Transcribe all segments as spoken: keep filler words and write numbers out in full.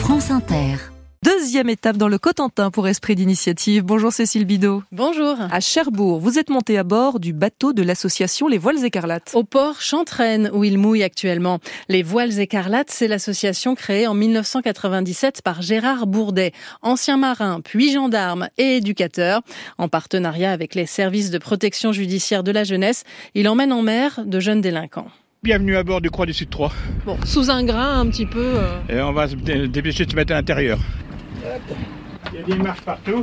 France Inter. Deuxième étape dans le Cotentin pour Esprit d'initiative. Bonjour Cécile Bidot. Bonjour. À Cherbourg, vous êtes montée à bord du bateau de l'association Les Voiles Écarlates. Au port Chantraine, où il mouille actuellement. Les Voiles Écarlates, c'est l'association créée en mille neuf cent quatre-vingt-dix-sept par Gérard Bourdet, ancien marin, puis gendarme et éducateur. En partenariat avec les services de protection judiciaire de la jeunesse, il emmène en mer de jeunes délinquants. Bienvenue à bord du Croix du Sud trois. Bon, sous un grain un petit peu... Euh... Et on va se dépêcher de se mettre à l'intérieur. Il y a des marches partout.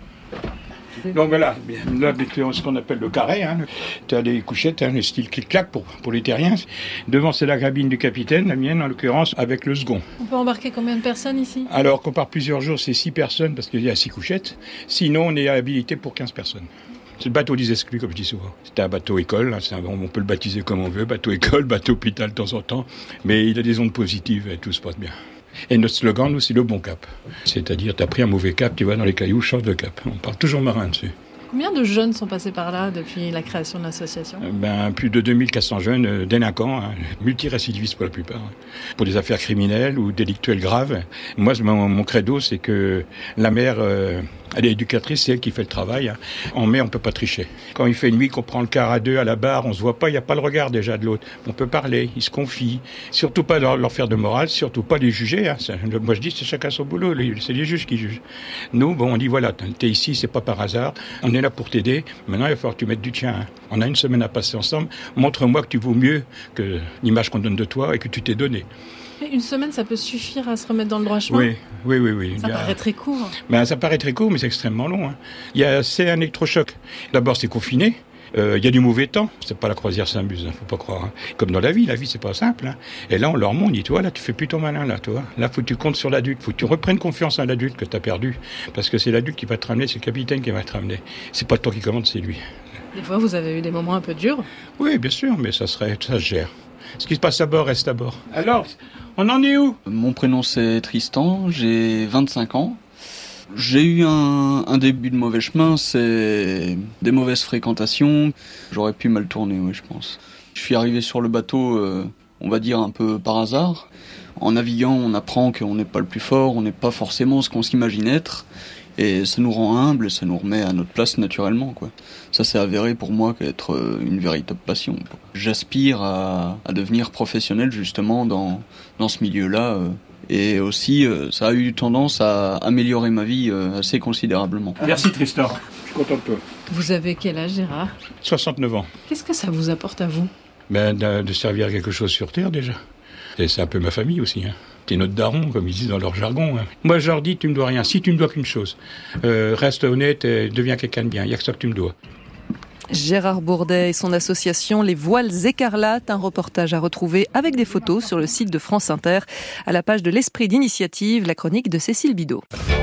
Donc voilà, là c'est ce qu'on appelle le carré. Hein. Tu as des couchettes, hein, le style clic-clac pour, pour les terriens. Devant c'est la cabine du capitaine, la mienne en l'occurrence, avec le second. On peut embarquer combien de personnes ici ? Alors qu'on part plusieurs jours, c'est six personnes parce qu'il y a six couchettes. Sinon on est habilité pour quinze personnes. C'est le bateau des exclus, comme je dis souvent. C'est un bateau école, hein, c'est un, on peut le baptiser comme on veut, bateau école, bateau hôpital de temps en temps, mais il a des ondes positives et tout se passe bien. Et notre slogan, nous, c'est le bon cap. C'est-à-dire, t'as pris un mauvais cap, tu vas dans les cailloux, change de cap. On parle toujours marin dessus. Combien de jeunes sont passés par là depuis la création de l'association ? Ben, plus de deux mille quatre cents jeunes euh, délinquants, hein, multirécidivistes pour la plupart, hein, pour des affaires criminelles ou délictuelles graves. Moi, mon, mon credo, c'est que la mère, euh, elle est éducatrice, c'est elle qui fait le travail. Hein. En mer, on peut pas tricher. Quand il fait nuit, qu'on prend le quart à deux à la barre, on se voit pas, il n'y a pas le regard déjà de l'autre. On peut parler, ils se confient. Surtout pas leur, leur faire de morale, surtout pas les juger. Hein. Ça, moi, je dis, c'est chacun son boulot. C'est les juges qui jugent. Nous, bon, on dit, voilà, t'es ici, c'est pas par hasard. On est là pour t'aider. Maintenant, il va falloir que tu mettes du tien. Hein. On a une semaine à passer ensemble. Montre-moi que tu vaux mieux que l'image qu'on donne de toi et que tu t'es donné. Une semaine, ça peut suffire à se remettre dans le droit chemin ? Oui, oui, oui. oui. Ça a... paraît très court. Ben, ça paraît très court, mais c'est extrêmement long. Hein. Il y a, c'est un électrochoc. D'abord, c'est confiné. Euh, il y a du mauvais temps. C'est pas la croisière s'amuse, hein, faut pas croire. Hein. Comme dans la vie, la vie, c'est pas simple. Hein. Et là, on leur montre, on dit, toi, là, tu fais plus ton malin, là, toi. Là, faut que tu comptes sur l'adulte. Faut que tu reprennes confiance en l'adulte que t'as perdu. Parce que c'est l'adulte qui va te ramener, c'est le capitaine qui va te ramener. C'est pas toi qui commande, c'est lui. Des fois, vous avez eu des moments un peu durs ? Oui, bien sûr, mais ça serait, ça se gère. Ce qui se passe à bord reste à bord. Alors, on en est où ? Mon prénom c'est Tristan, j'ai vingt-cinq ans. J'ai eu un, un début de mauvais chemin, c'est des mauvaises fréquentations. J'aurais pu mal tourner, oui, je pense. Je suis arrivé sur le bateau, euh, on va dire un peu par hasard. En naviguant, on apprend qu'on n'est pas le plus fort, on n'est pas forcément ce qu'on s'imagine être. Et ça nous rend humble et ça nous remet à notre place naturellement, quoi. Ça s'est avéré pour moi qu'être une véritable passion, quoi. J'aspire à, à devenir professionnel justement dans, dans ce milieu-là. Euh, et aussi, euh, ça a eu tendance à améliorer ma vie euh, assez considérablement. Merci Tristan, je suis content de toi. Vous avez quel âge, Gérard ? soixante-neuf ans. Qu'est-ce que ça vous apporte à vous ? Ben, de, de servir à quelque chose sur Terre déjà. Et c'est un peu ma famille aussi, hein. T'es notre daron, comme ils disent dans leur jargon. Hein. Moi, je leur dis, tu me dois rien. Si tu me dois qu'une chose, euh, reste honnête et deviens quelqu'un de bien. Il n'y a que ça que tu me dois. Gérard Bourdet et son association Les Voiles Écarlates, un reportage à retrouver avec des photos sur le site de France Inter, à la page de l'Esprit d'initiative, la chronique de Cécile Bidot.